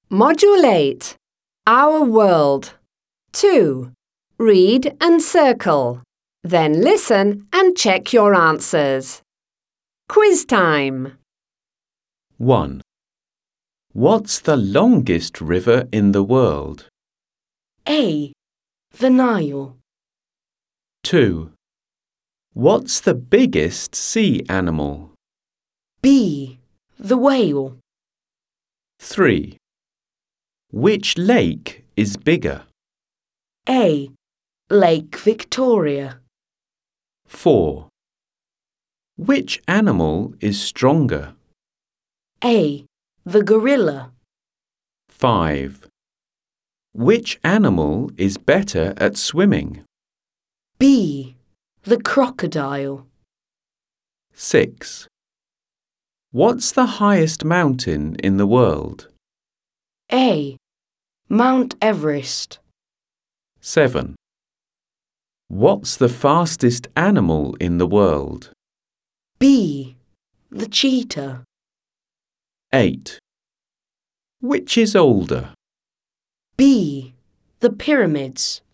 Modulate. Our world. 2. Read and circle. Then listen and check your answers. Quiz time. 1. What's the longest river in the world? A. The Nile. 2. What's the biggest sea animal? B. The whale. 3. Which lake is bigger? A. Lake Victoria. 4. Which animal is stronger? A. The gorilla. 5. Which animal is better at swimming? B. The crocodile. 6. What's the highest mountain in the world? A. Mount Everest. 7. What's the fastest animal in the world? B. The cheetah. 8. Which is older? B. The pyramids.